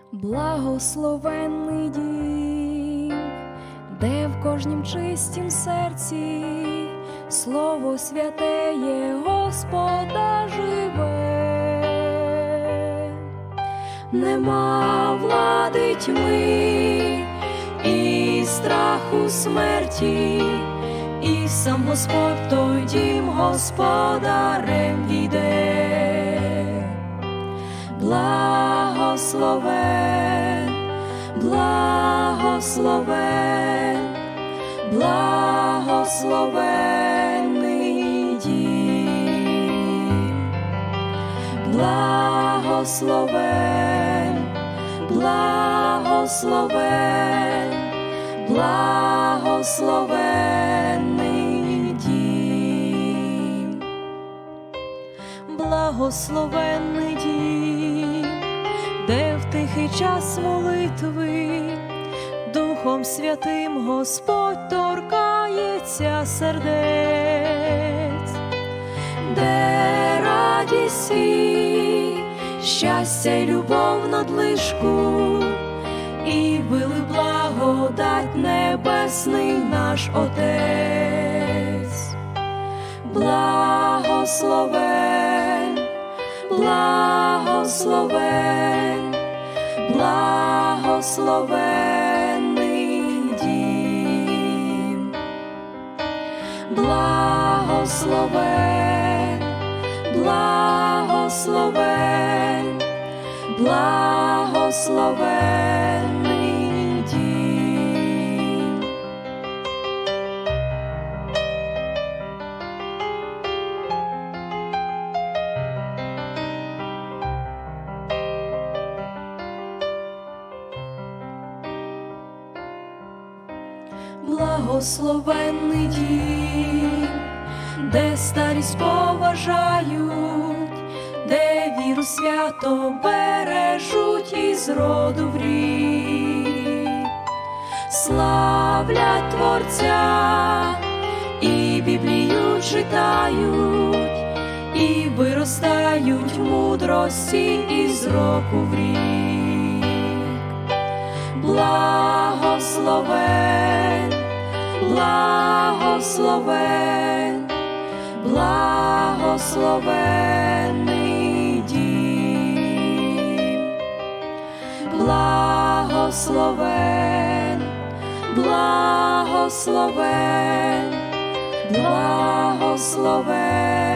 Благословенний дім, де в кожнім чистім серці Слово святеє Господа живе. Нема влади тьми і страху смерті, і сам Господь той дім господарем війде. Благословен, благословен, благословенний дім. Благословен, благословен, благословенний дім. Благословенний дім, де в тихий час молитви Духом Святим Господь торкається сердець, де радість і щастя й любов надлишку, і вили благодать небесний наш Отець. Благословен, благословен, благословенний дім. Благословен, благословен, благословенний дім. Благословенний дім, де старість поважають, де віру свято бережуть із роду в рід. Славлять Творця і Біблію читають, і виростають в мудрості із року в рік. Благословен, благословен, благословенний дім. Благословен, благословен, благословен.